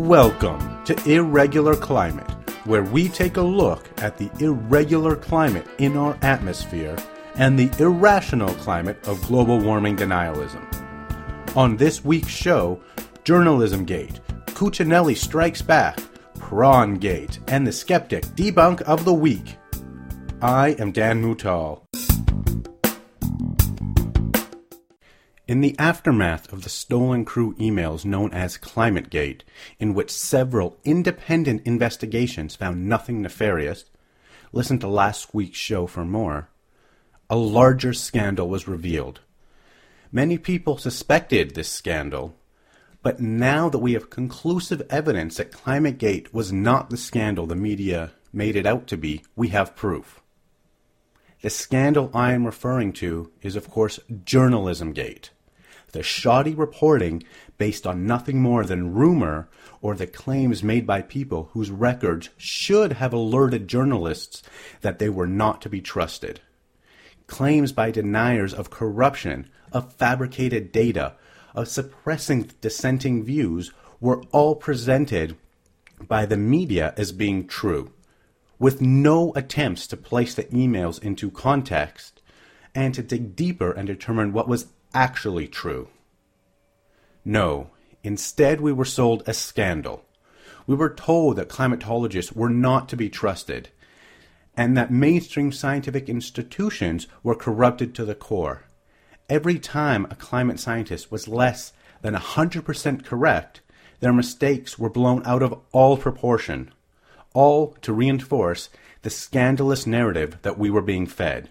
Welcome to Irregular Climate, where we take a look at the irregular climate in our atmosphere and the irrational climate of global warming denialism. On this week's show, Journalism Gate, Cuccinelli Strikes Back, Prawn Gate, and the Skeptic Debunk of the Week. I am Dan Mutal. In the aftermath of the stolen crew emails known as ClimateGate, in which several independent investigations found nothing nefarious, listen to last week's show for more, a larger scandal was revealed. Many people suspected this scandal, but now that we have conclusive evidence that ClimateGate was not the scandal the media made it out to be, we have proof. The scandal I am referring to is, of course, Journalism Gate. The shoddy reporting based on nothing more than rumor or the claims made by people whose records should have alerted journalists that they were not to be trusted. Claims by deniers of corruption, of fabricated data, of suppressing dissenting views were all presented by the media as being true, with no attempts to place the emails into context and to dig deeper and determine what was actually true. No, instead we were sold a scandal. We were told that climatologists were not to be trusted, and that mainstream scientific institutions were corrupted to the core. Every time a climate scientist was less than 100% correct, their mistakes were blown out of all proportion, all to reinforce the scandalous narrative that we were being fed.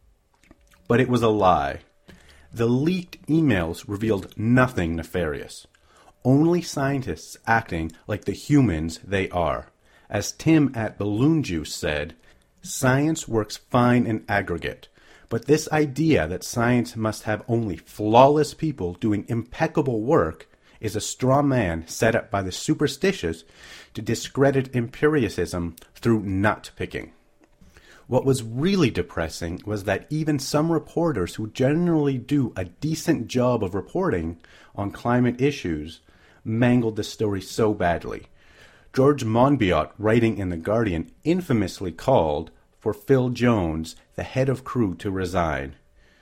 But it was a lie. The leaked emails revealed nothing nefarious, only scientists acting like the humans they are. As Tim at Balloon Juice said, science works fine in aggregate, but this idea that science must have only flawless people doing impeccable work is a straw man set up by the superstitious to discredit empiricism through nut-picking. What was really depressing was that even some reporters who generally do a decent job of reporting on climate issues mangled the story so badly. George Monbiot, writing in The Guardian, infamously called for Phil Jones, the head of Crew, to resign.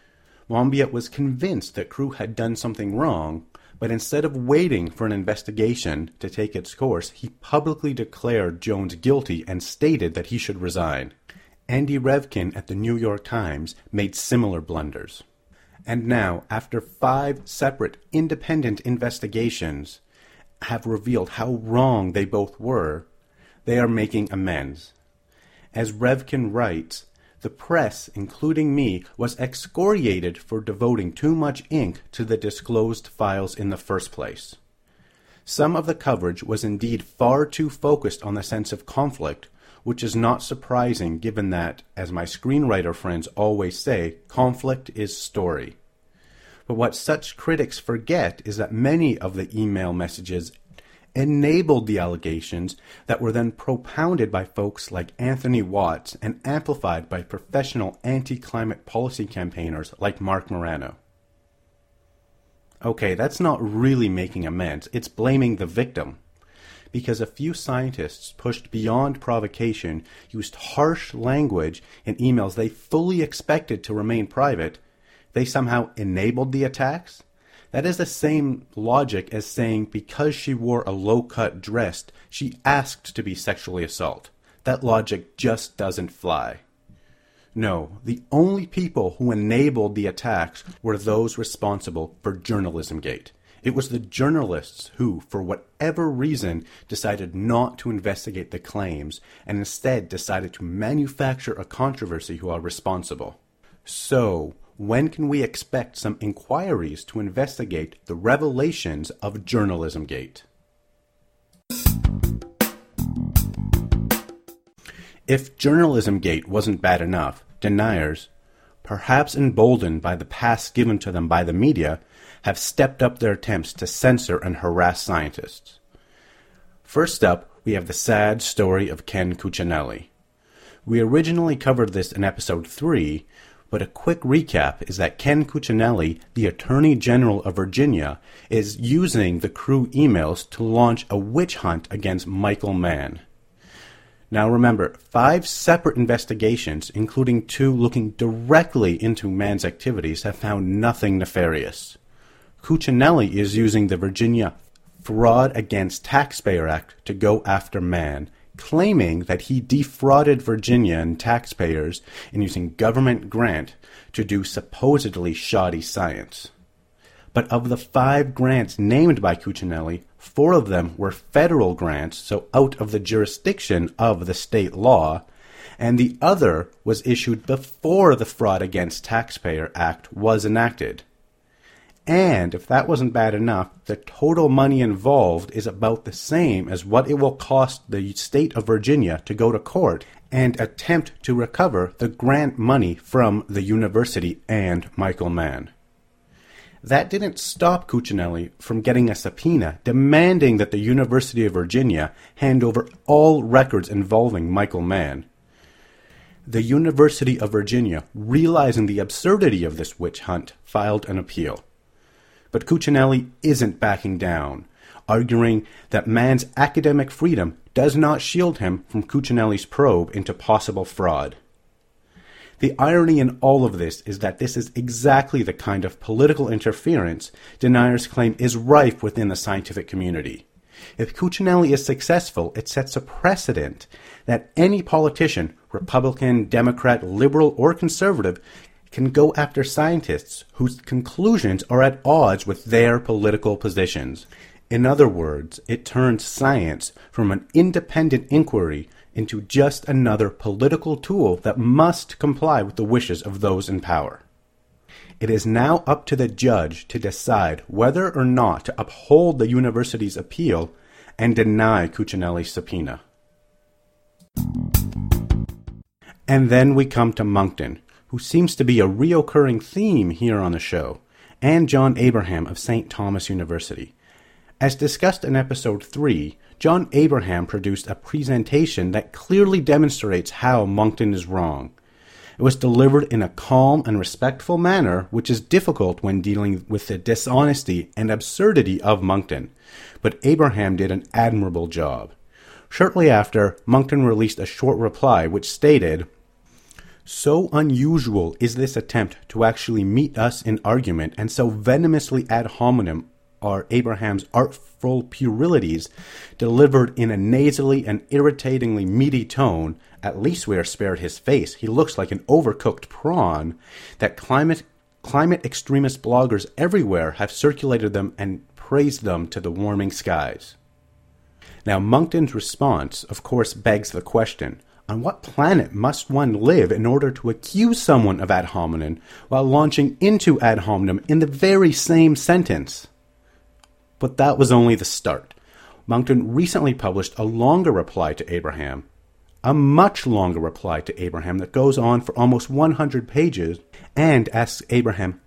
Monbiot was convinced that Crew had done something wrong, but instead of waiting for an investigation to take its course, he publicly declared Jones guilty and stated that he should resign. Andy Revkin at the New York Times made similar blunders. And now, after 5 separate independent investigations have revealed how wrong they both were, they are making amends. As Revkin writes, the press, including me, was excoriated for devoting too much ink to the disclosed files in the first place. Some of the coverage was indeed far too focused on the sense of conflict, which is not surprising given that, as my screenwriter friends always say, conflict is story. But what such critics forget is that many of the email messages enabled the allegations that were then propounded by folks like Anthony Watts and amplified by professional anti-climate policy campaigners like Mark Morano. Okay, that's not really making amends, it's blaming the victim. Because a few scientists pushed beyond provocation, used harsh language in emails they fully expected to remain private, they somehow enabled the attacks? That is the same logic as saying because she wore a low-cut dress, she asked to be sexually assaulted. That logic just doesn't fly. No, the only people who enabled the attacks were those responsible for Journalism Gate. It was the journalists who, for whatever reason, decided not to investigate the claims and instead decided to manufacture a controversy who are responsible. So, when can we expect some inquiries to investigate the revelations of Journalism Gate? If Journalism Gate wasn't bad enough, deniers, perhaps emboldened by the pass given to them by the media, have stepped up their attempts to censor and harass scientists. First up, we have the sad story of Ken Cuccinelli. We originally covered this in episode 3, But a quick recap is that Ken Cuccinelli, the Attorney General of Virginia, is using the Crew emails to launch a witch hunt against Michael Mann. Now remember, 5 separate investigations, including 2 looking directly into Mann's activities, have found nothing nefarious. Cuccinelli is using the Virginia Fraud Against Taxpayer Act to go after Mann, claiming that he defrauded Virginia and taxpayers in using government grant to do supposedly shoddy science. But of the 5 grants named by Cuccinelli, 4 of them were federal grants, so out of the jurisdiction of the state law, and the other was issued before the Fraud Against Taxpayer Act was enacted. And if that wasn't bad enough, the total money involved is about the same as what it will cost the state of Virginia to go to court and attempt to recover the grant money from the university and Michael Mann. That didn't stop Cuccinelli from getting a subpoena demanding that the University of Virginia hand over all records involving Michael Mann. The University of Virginia, realizing the absurdity of this witch hunt, filed an appeal. But Cuccinelli isn't backing down, arguing that Mann's academic freedom does not shield him from Cuccinelli's probe into possible fraud. The irony in all of this is that this is exactly the kind of political interference deniers claim is rife within the scientific community. If Cuccinelli is successful, it sets a precedent that any politician, Republican, Democrat, liberal, or conservative, can go after scientists whose conclusions are at odds with their political positions. In other words, it turns science from an independent inquiry into just another political tool that must comply with the wishes of those in power. It is now up to the judge to decide whether or not to uphold the university's appeal and deny Cuccinelli's subpoena. And then we come to Monckton, who seems to be a reoccurring theme here on the show, and John Abraham of St. Thomas University. As discussed in episode 3, John Abraham produced a presentation that clearly demonstrates how Monckton is wrong. It was delivered in a calm and respectful manner, which is difficult when dealing with the dishonesty and absurdity of Monckton, but Abraham did an admirable job. Shortly after, Monckton released a short reply which stated, "So unusual is this attempt to actually meet us in argument, and so venomously ad hominem are Abraham's artful puerilities delivered in a nasally and irritatingly meaty tone, at least we are spared his face, he looks like an overcooked prawn, that climate extremist bloggers everywhere have circulated them and praised them to the warming skies." Now, Monckton's response, of course, begs the question, on what planet must one live in order to accuse someone of ad hominem while launching into ad hominem in the very same sentence? But that was only the start. Monckton recently published a longer reply to Abraham, a much longer reply to Abraham that goes on for almost 100 pages and asks Abraham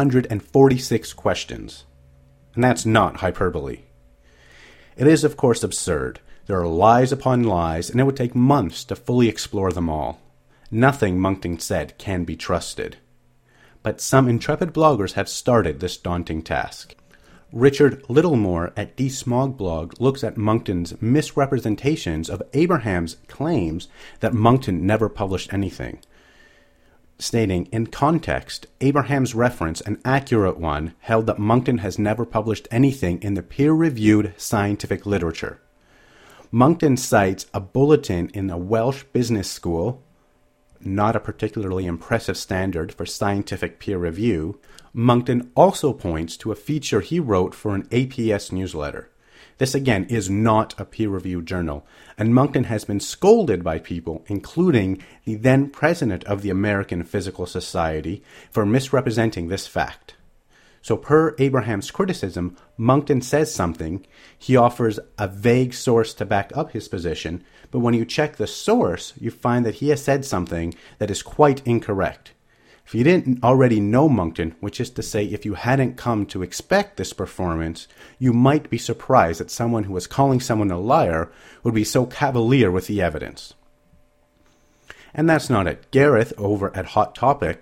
446 questions. And that's not hyperbole. It is, of course, absurd. There are lies upon lies, and it would take months to fully explore them all. Nothing Monckton said can be trusted. But some intrepid bloggers have started this daunting task. Richard Littlemore at DSmogBlog looks at Monckton's misrepresentations of Abraham's claims that Monckton never published anything, stating, in context, Abraham's reference, an accurate one, held that Monckton has never published anything in the peer-reviewed scientific literature. Monckton cites a bulletin in a Welsh business school, not a particularly impressive standard for scientific peer review. Monckton also points to a feature he wrote for an APS newsletter. This again is not a peer-reviewed journal, and Monckton has been scolded by people, including the then president of the American Physical Society, for misrepresenting this fact. So per Abraham's criticism, Monckton says something, he offers a vague source to back up his position, but when you check the source, you find that he has said something that is quite incorrect. If you didn't already know Monckton, which is to say if you hadn't come to expect this performance, you might be surprised that someone who was calling someone a liar would be so cavalier with the evidence. And that's not it. Gareth over at Hot Topic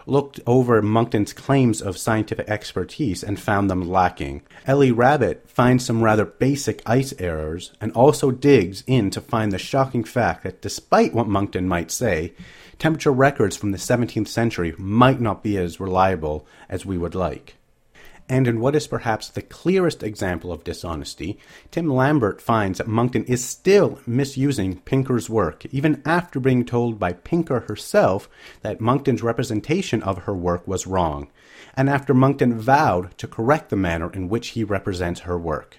looked over Monckton's claims of scientific expertise and found them lacking. Ellie Rabbit finds some rather basic ice errors and also digs in to find the shocking fact that despite what Monckton might say, temperature records from the 17th century might not be as reliable as we would like. And in what is perhaps the clearest example of dishonesty, Tim Lambert finds that Monckton is still misusing Pinker's work, even after being told by Pinker herself that Monckton's representation of her work was wrong, and after Monckton vowed to correct the manner in which he represents her work.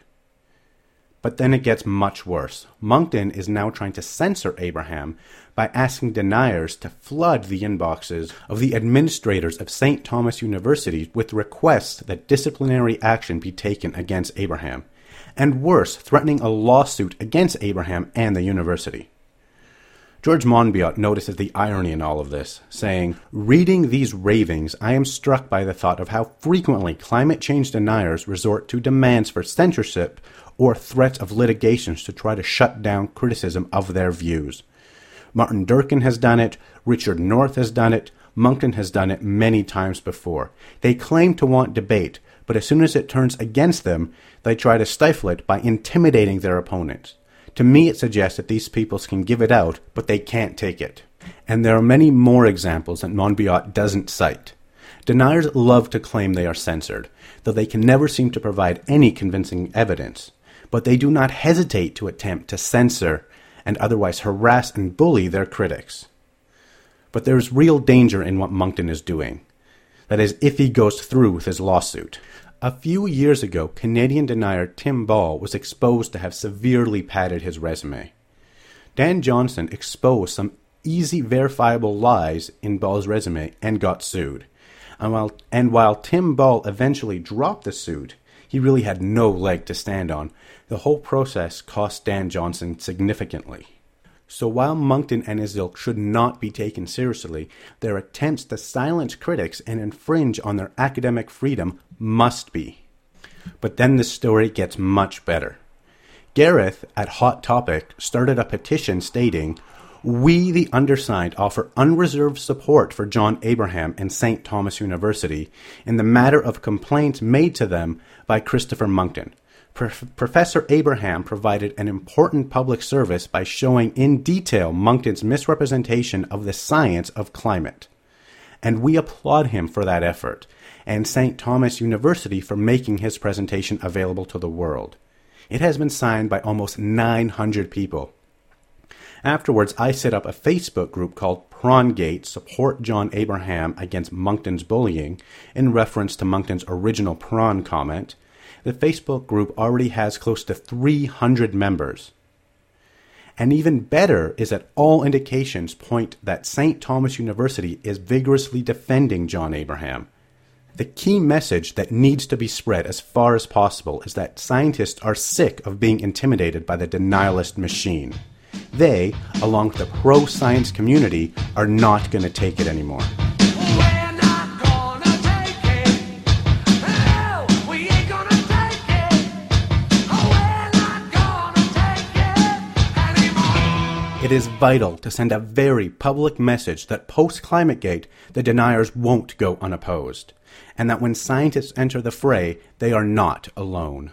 But then it gets much worse. Monckton is now trying to censor Abraham by asking deniers to flood the inboxes of the administrators of St. Thomas University with requests that disciplinary action be taken against Abraham, and worse, threatening a lawsuit against Abraham and the university. George Monbiot notices the irony in all of this, saying, "Reading these ravings, I am struck by the thought of how frequently climate change deniers resort to demands for censorship or threats of litigations to try to shut down criticism of their views. Martin Durkin has done it, Richard North has done it, Monckton has done it many times before. They claim to want debate, but as soon as it turns against them, they try to stifle it by intimidating their opponents. To me, it suggests that these peoples can give it out, but they can't take it." And there are many more examples that Monbiot doesn't cite. Deniers love to claim they are censored, though they can never seem to provide any convincing evidence. But they do not hesitate to attempt to censor and otherwise harass and bully their critics. But there is real danger in what Monckton is doing. That is, if he goes through with his lawsuit. A few years ago, Canadian denier Tim Ball was exposed to have severely padded his resume. Dan Johnson exposed some easy verifiable lies in Ball's resume and got sued. And while Tim Ball eventually dropped the suit, he really had no leg to stand on. The whole process cost Dan Johnson significantly. So while Monckton and his ilk should not be taken seriously, their attempts to silence critics and infringe on their academic freedom must be. But then the story gets much better. Gareth at Hot Topic started a petition stating, "We, the undersigned, offer unreserved support for John Abraham and St. Thomas University in the matter of complaints made to them by Christopher Monckton. Professor Abraham provided an important public service by showing in detail Monckton's misrepresentation of the science of climate. And we applaud him for that effort, and St. Thomas University for making his presentation available to the world. It has been signed by almost 900 people. Afterwards, I set up a Facebook group called Prongate Support John Abraham Against Monckton's Bullying, in reference to Monckton's original prawn comment. The Facebook group already has close to 300 members. And even better is that all indications point that St. Thomas University is vigorously defending John Abraham. The key message that needs to be spread as far as possible is that scientists are sick of being intimidated by the denialist machine. They, along with the pro-science community, are not going to take it anymore. It is vital to send a very public message that post-ClimateGate, the deniers won't go unopposed, and that when scientists enter the fray, they are not alone.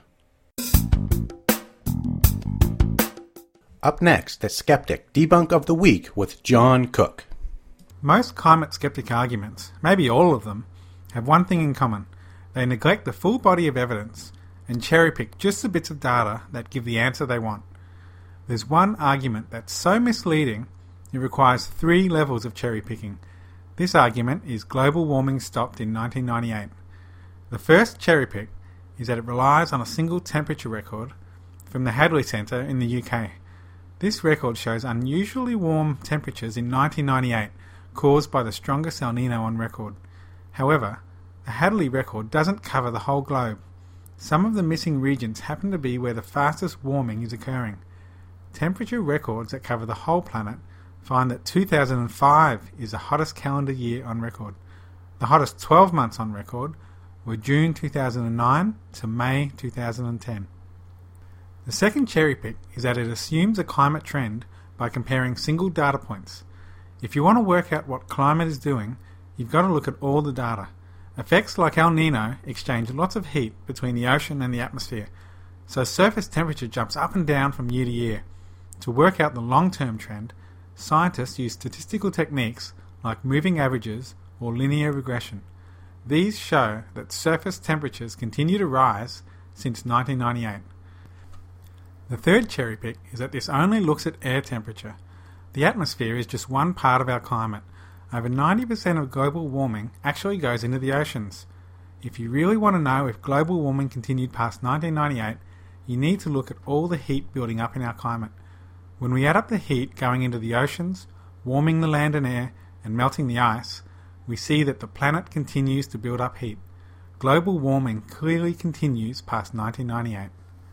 Up next, the Skeptic Debunk of the Week with John Cook. Most climate skeptic arguments, maybe all of them, have one thing in common. They neglect the full body of evidence and cherry-pick just the bits of data that give the answer they want. There's one argument that's so misleading it requires 3 levels of cherry-picking. This argument is global warming stopped in 1998. The first cherry-pick is that it relies on a single temperature record from the Hadley Centre in the UK. This record shows unusually warm temperatures in 1998 caused by the strongest El Nino on record. However, the Hadley record doesn't cover the whole globe. Some of the missing regions happen to be where the fastest warming is occurring. Temperature records that cover the whole planet find that 2005 is the hottest calendar year on record. The hottest 12 months on record were June 2009 to May 2010. The second cherry pick is that it assumes a climate trend by comparing single data points. If you want to work out what climate is doing, you've got to look at all the data. Effects like El Nino exchange lots of heat between the ocean and the atmosphere, so surface temperature jumps up and down from year to year. To work out the long-term trend, scientists use statistical techniques like moving averages or linear regression. These show that surface temperatures continue to rise since 1998. The third cherry pick is that this only looks at air temperature. The atmosphere is just one part of our climate. Over 90% of global warming actually goes into the oceans. If you really want to know if global warming continued past 1998, you need to look at all the heat building up in our climate. When we add up the heat going into the oceans, warming the land and air, and melting the ice, we see that the planet continues to build up heat. Global warming clearly continues past 1998.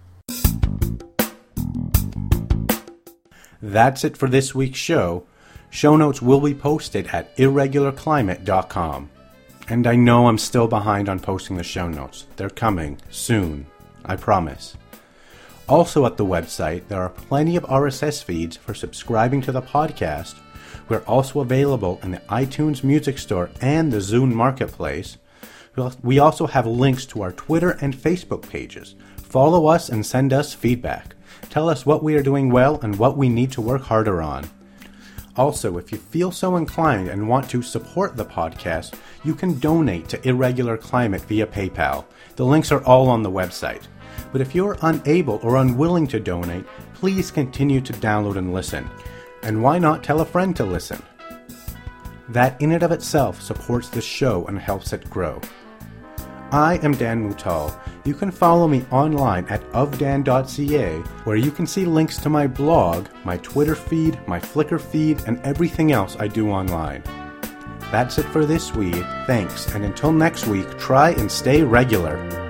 That's it for this week's show. Show notes will be posted at irregularclimate.com. And I know I'm still behind on posting the show notes. They're coming soon, I promise. Also at the website, there are plenty of RSS feeds for subscribing to the podcast. We're also available in the iTunes Music Store and the Zune Marketplace. We also have links to our Twitter and Facebook pages. Follow us and send us feedback. Tell us what we are doing well and what we need to work harder on. Also, if you feel so inclined and want to support the podcast, you can donate to Irregular Climate via PayPal. The links are all on the website. But if you're unable or unwilling to donate, please continue to download and listen. And why not tell a friend to listen? That in and of itself supports the show and helps it grow. I am Dan Moutal. You can follow me online at ofdan.ca, where you can see links to my blog, my Twitter feed, my Flickr feed, and everything else I do online. That's it for this week. Thanks, and until next week, try and stay regular.